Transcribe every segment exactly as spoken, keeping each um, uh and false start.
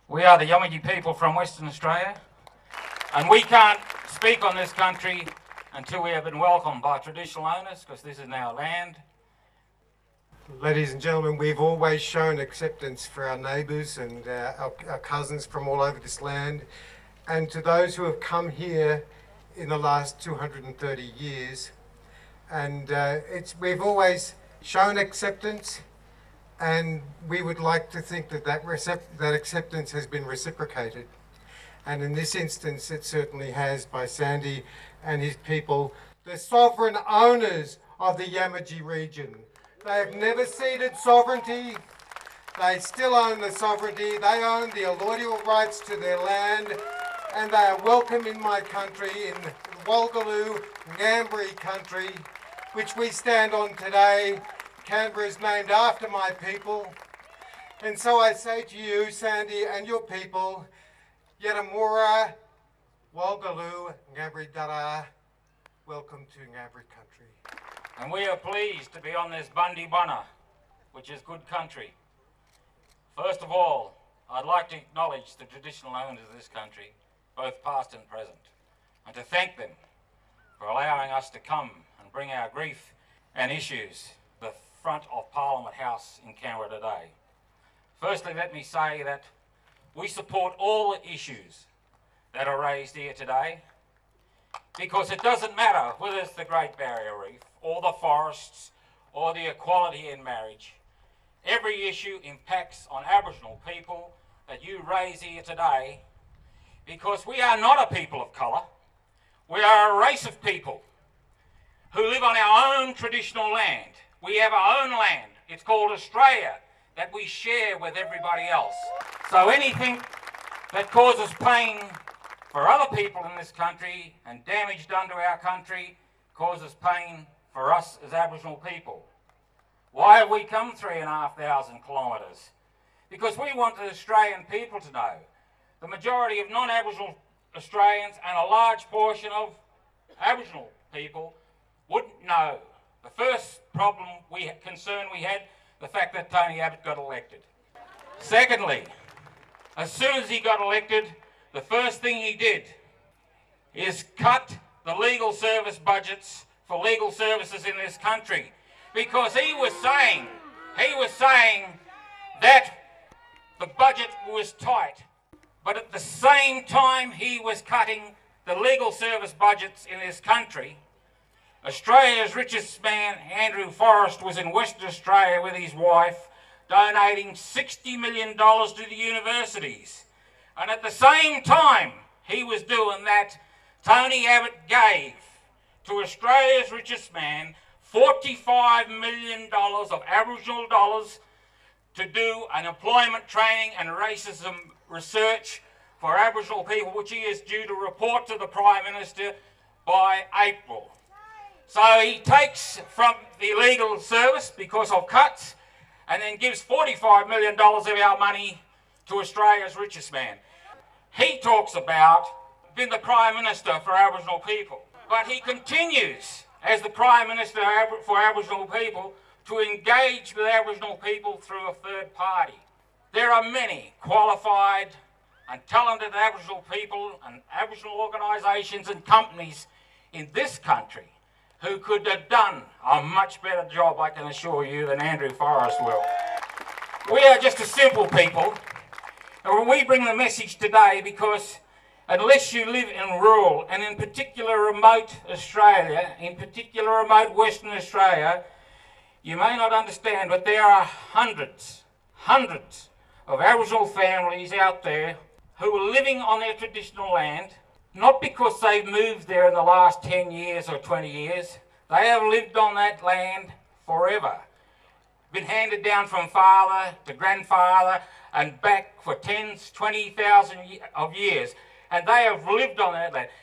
We are the Yamatji people from Western Australia, and we can't speak on this country until we have been welcomed by traditional owners, because this is our land. Ladies and gentlemen, we've always shown acceptance for our neighbours and uh, our, our cousins from all over this land, and to those who have come here in the last two hundred thirty years. And uh, it's, we've always shown acceptance, and we would like to think that that, recep- that acceptance has been reciprocated. And in this instance, it certainly has by Sandy and his people, the sovereign owners of the Yamatji region. They have never ceded sovereignty. They still own the sovereignty. They own the allodial rights to their land, and they are welcome in my country, in Walgaloo, Ngambri country, which we stand on today. Canberra is named after my people. And so I say to you, Sandy, and your people, Yeramura, Walgaloo, Ngambri Dara, welcome to Ngambri country. And we are pleased to be on this Bundibunna, which is good country. First of all, I'd like to acknowledge the traditional owners of this country, both past and present, and to thank them for allowing us to come and bring our grief and issues to the front of Parliament House in Canberra today. Firstly, let me say that we support all the issues that are raised here today, because it doesn't matter whether it's the Great Barrier Reef or the forests or the equality in marriage. Every issue impacts on Aboriginal people that you raise here today, because we are not a people of colour. We are a race of people who live on our own traditional land. We have our own land. It's called Australia, that we share with everybody else. So anything that causes pain for other people in this country and damage done to our country causes pain for us as Aboriginal people. Why have we come three and a half thousand kilometres? Because we want the Australian people to know. The majority of non-Aboriginal Australians and a large portion of Aboriginal people wouldn't know. The first problem, we concern we had, the fact that Tony Abbott got elected. Secondly, as soon as he got elected, the first thing he did is cut the legal service budgets for legal services in this country, because he was saying, he was saying that the budget was tight, but at the same time he was cutting the legal service budgets in this country. Australia's richest man, Andrew Forrest, was in Western Australia with his wife, donating sixty million dollars to the universities. And at the same time he was doing that, Tony Abbott gave to Australia's richest man forty-five million dollars of Aboriginal dollars to do an employment training and racism research for Aboriginal people, which he is due to report to the Prime Minister by April. So he takes from the legal service because of cuts, and then gives forty-five million dollars of our money to Australia's richest man. He talks about being the Prime Minister for Aboriginal people, but he continues as the Prime Minister for Aboriginal people to engage with Aboriginal people through a third party. There are many qualified and talented Aboriginal people and Aboriginal organisations and companies in this country who could have done a much better job, I can assure you, than Andrew Forrest will. We are just a simple people, and we bring the message today because unless you live in rural and in particular remote Australia, in particular remote Western Australia, you may not understand, but there are hundreds, hundreds of Aboriginal families out there who are living on their traditional land, not because they've moved there in the last ten years or twenty years. They have lived on that land forever. Been handed down from father to grandfather and back for tens, twenty thousand of years. And they have lived on that land.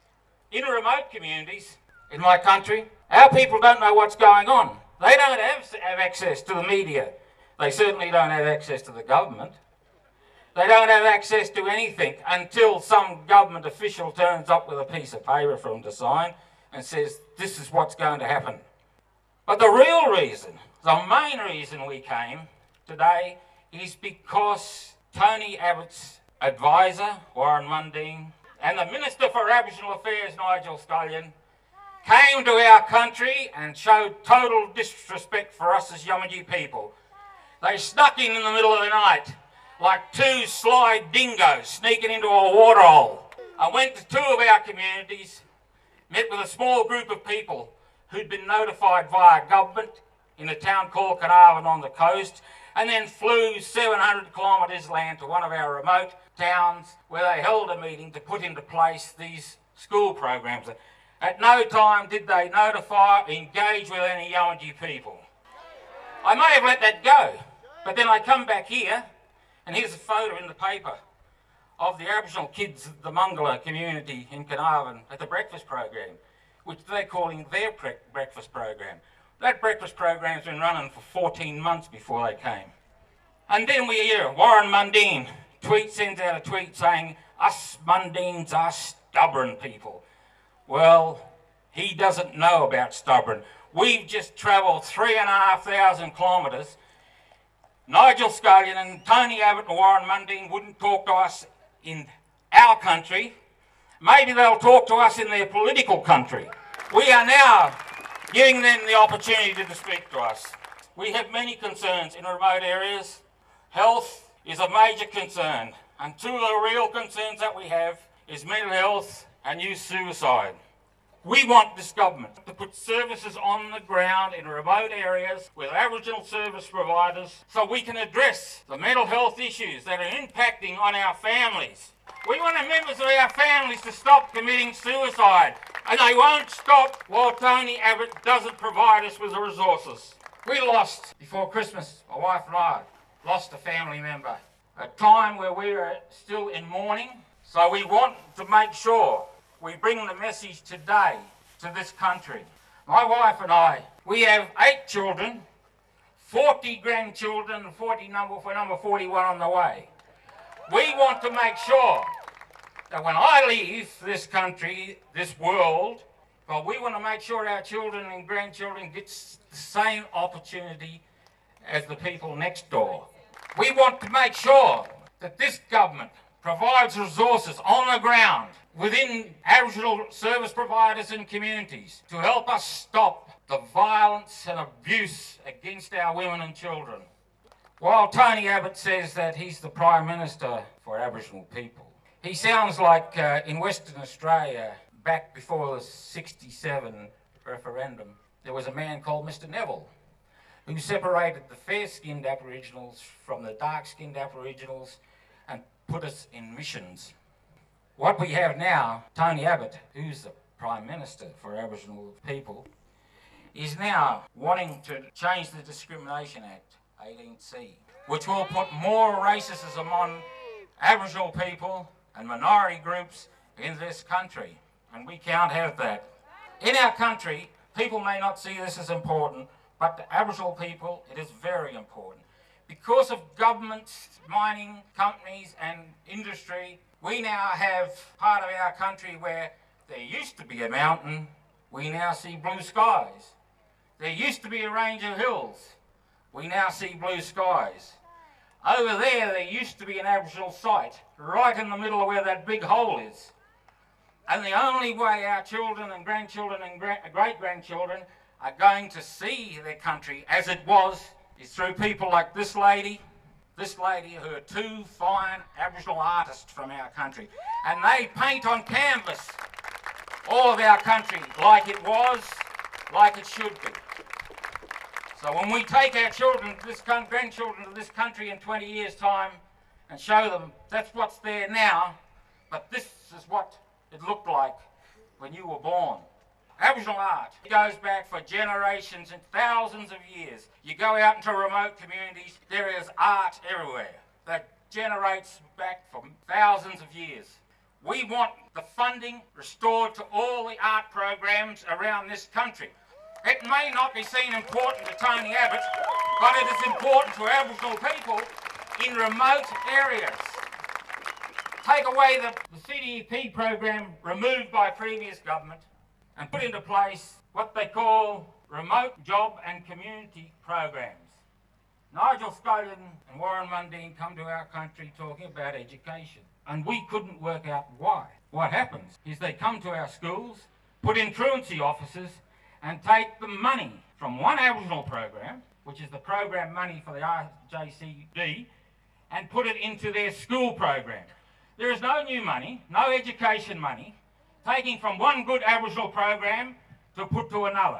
In remote communities in my country, our people don't know what's going on. They don't have, have access to the media. They certainly don't have access to the government. They don't have access to anything until some government official turns up with a piece of paper for them to sign and says, this is what's going to happen. But the real reason, the main reason we came today is because Tony Abbott's advisor, Warren Mundine, and the Minister for Aboriginal Affairs, Nigel Scullion, came to our country and showed total disrespect for us as Yamatji people. They snuck in in the middle of the night like two sly dingoes sneaking into a waterhole. I went to two of our communities, met with a small group of people who'd been notified via government in a town called Carnarvon on the coast, and then flew seven hundred kilometres land to one of our remote towns where they held a meeting to put into place these school programs. At no time did they notify or engage with any Yamatji people. I may have let that go, but then I come back here, and here's a photo in the paper of the Aboriginal kids of the Mungala community in Carnarvon at the breakfast program, which they're calling their pre- breakfast program. That breakfast program's been running for fourteen months before they came. And then we hear Warren Mundine tweet, sends out a tweet saying, us Mundines are stubborn people. Well, he doesn't know about stubborn. We've just travelled three and a half thousand kilometres. Nigel Scullion and Tony Abbott and Warren Mundine wouldn't talk to us in our country. Maybe they'll talk to us in their political country. We are now giving them the opportunity to speak to us. We have many concerns in remote areas. Health is a major concern, and two of the real concerns that we have is mental health and youth suicide. We want this government to put services on the ground in remote areas with Aboriginal service providers so we can address the mental health issues that are impacting on our families. We want the members of our families to stop committing suicide, and they won't stop while Tony Abbott doesn't provide us with the resources. We lost, before Christmas, my wife and I lost a family member, a time where we were still in mourning, so we want to make sure we bring the message today to this country. My wife and I, we have eight children, forty grandchildren, and forty number for number forty-one on the way. We want to make sure that when I leave this country, this world, well, we want to make sure our children and grandchildren get the same opportunity as the people next door. We want to make sure that this government provides resources on the ground within Aboriginal service providers and communities to help us stop the violence and abuse against our women and children. While Tony Abbott says that he's the Prime Minister for Aboriginal people, he sounds like uh, in Western Australia, back before the sixty-seven referendum, there was a man called Mister Neville who separated the fair-skinned Aboriginals from the dark-skinned Aboriginals and put us in missions. What we have now, Tony Abbott, who's the Prime Minister for Aboriginal people, is now wanting to change the Discrimination Act, eighteen C, which will put more racism on Aboriginal people and minority groups in this country, and we can't have that. In our country, people may not see this as important, but to Aboriginal people, it is very important. Because of governments, mining companies and industry, we now have part of our country where there used to be a mountain, we now see blue skies. There used to be a range of hills, we now see blue skies. Over there, there used to be an Aboriginal site, right in the middle of where that big hole is. And the only way our children and grandchildren and gra- great-grandchildren are going to see their country as it was is through people like this lady, this lady who are two fine Aboriginal artists from our country. And they paint on canvas all of our country like it was, like it should be. So when we take our children, to this con- grandchildren to this country in twenty years' time and show them that's what's there now, but this is what it looked like when you were born. Aboriginal art goes back for generations and thousands of years. You go out into remote communities, there is art everywhere that generates back for thousands of years. We want the funding restored to all the art programs around this country. It may not be seen important to Tony Abbott, but it is important to Aboriginal people in remote areas. Take away the, the C D E P program removed by previous government and put into place what they call remote job and community programs. Nigel Scullion and Warren Mundine come to our country talking about education, and we couldn't work out why. What happens is they come to our schools, put in truancy officers, and take the money from one Aboriginal program, which is the program money for the R J C D, and put it into their school program. There is no new money, no education money, taking from one good Aboriginal program to put to another.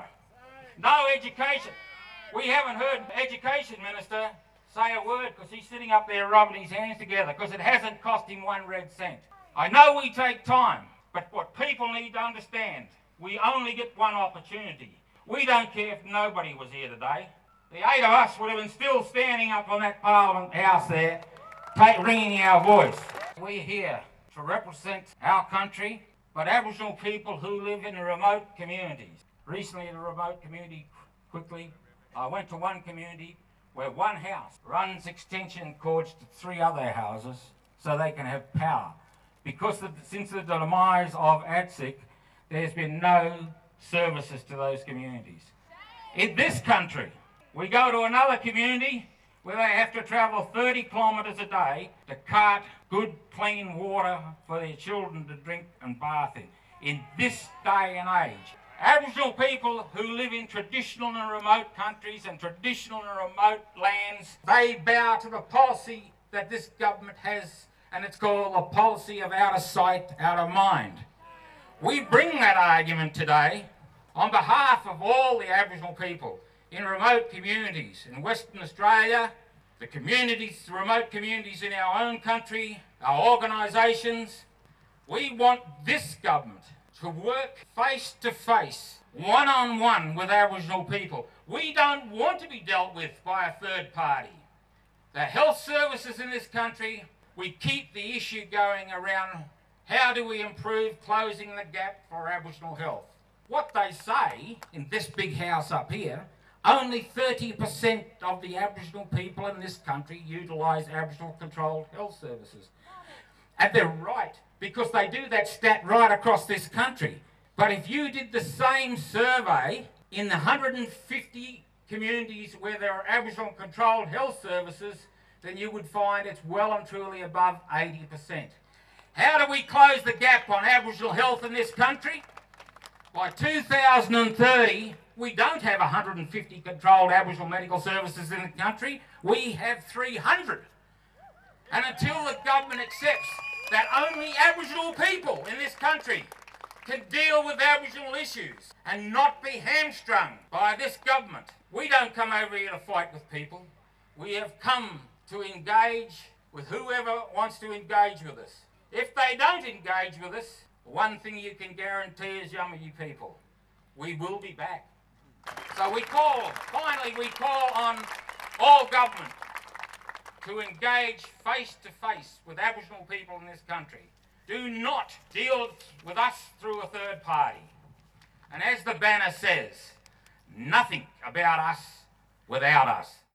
No education. We haven't heard Education Minister say a word because he's sitting up there rubbing his hands together because it hasn't cost him one red cent. I know we take time, but what people need to understand, we only get one opportunity. We don't care if nobody was here today. The eight of us would have been still standing up on that Parliament House there, take, ringing our voice. We're here to represent our country, but Aboriginal people who live in the remote communities. Recently, the remote community, quickly, I went to one community where one house runs extension cords to three other houses so they can have power. Because the, since the demise of A T S I C, there's been no services to those communities. In this country, we go to another community where they have to travel thirty kilometres a day to cart good, clean water for their children to drink and bath in. In this day and age, Aboriginal people who live in traditional and remote countries and traditional and remote lands, they bow to the policy that this government has, and it's called a policy of out of sight, out of mind. We bring that argument today on behalf of all the Aboriginal people in remote communities in Western Australia, the communities, the remote communities in our own country, our organisations. We want this government to work face to face, one on one with Aboriginal people. We don't want to be dealt with by a third party. The health services in this country, we keep the issue going around how do we improve closing the gap for Aboriginal health. What they say in this big house up here, only thirty percent of the Aboriginal people in this country utilise Aboriginal controlled health services. And they're right, because they do that stat right across this country. But if you did the same survey in the one hundred fifty communities where there are Aboriginal controlled health services, then you would find it's well and truly above eighty percent. How do we close the gap on Aboriginal health in this country? By two thousand thirty, we don't have one hundred fifty controlled Aboriginal medical services in the country. We have three hundred. And until the government accepts that only Aboriginal people in this country can deal with Aboriginal issues and not be hamstrung by this government, we don't come over here to fight with people. We have come to engage with whoever wants to engage with us. If they don't engage with us, one thing you can guarantee is, Yamaji people, we will be back. So we call, finally we call on all government to engage face to face with Aboriginal people in this country. Do not deal with us through a third party. And as the banner says, nothing about us without us.